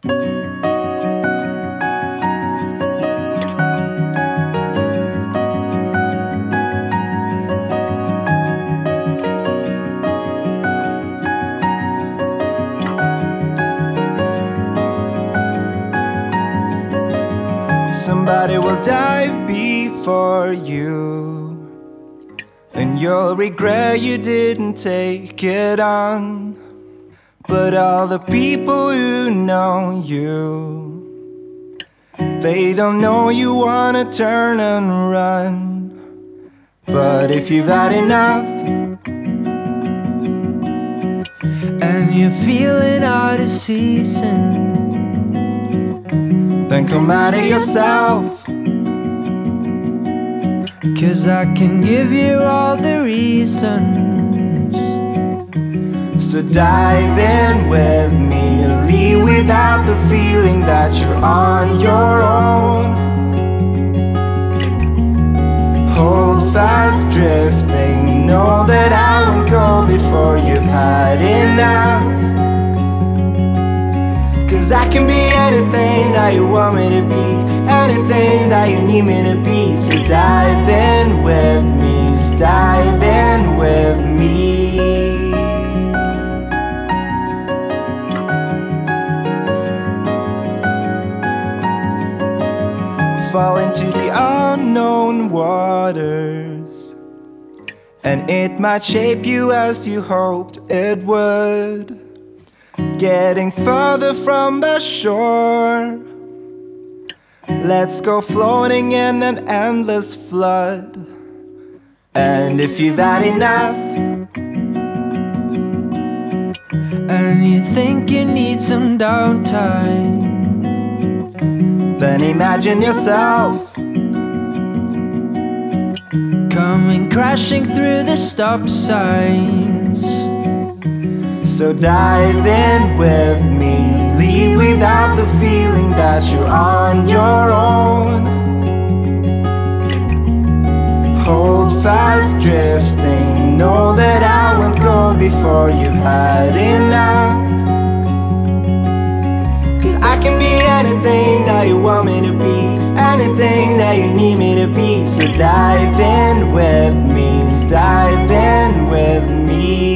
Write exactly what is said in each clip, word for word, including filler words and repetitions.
Somebody will dive before you, and you'll regret you didn't take it on. But all the people who know you, they don't know you wanna turn and run. But if you've had enough and you're feeling out of season, then come out of yourself, 'cause I can give you all the reasons. So dive in with me, leave without the feeling that you're on your own. Hold fast drifting, know that I won't go before you've had enough. 'Cause I can be anything that you want me to be, anything that you need me to be. So dive in with me, dive in with me. Fall into the unknown waters, and it might shape you as you hoped it would. Getting further from the shore, let's go floating in an endless flood. And if you've had enough and you think you need some downtime, then imagine yourself coming crashing through the stop signs. So dive in with me, leave without the feeling that you're on your own. Hold fast drifting, know that I won't go before you've had enough. 'Cause I can be anything that you want me to be, anything that you need me to be. So dive in with me, dive in with me.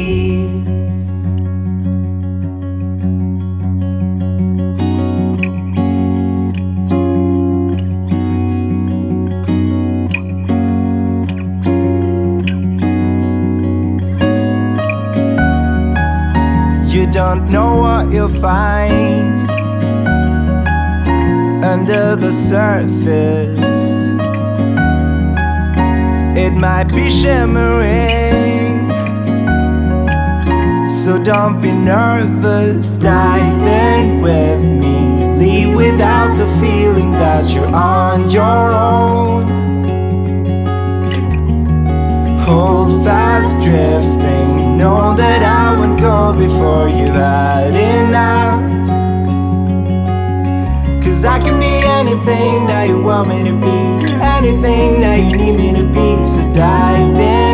You don't know what you'll find under the surface. It might be shimmering, so don't be nervous. Dive in with me, leave without the feeling that you're on your own. Hold fast drifting, know that I won't go before you've had enough. 'Cause I can be anything that you want me to be, anything that you need me to be. So dive in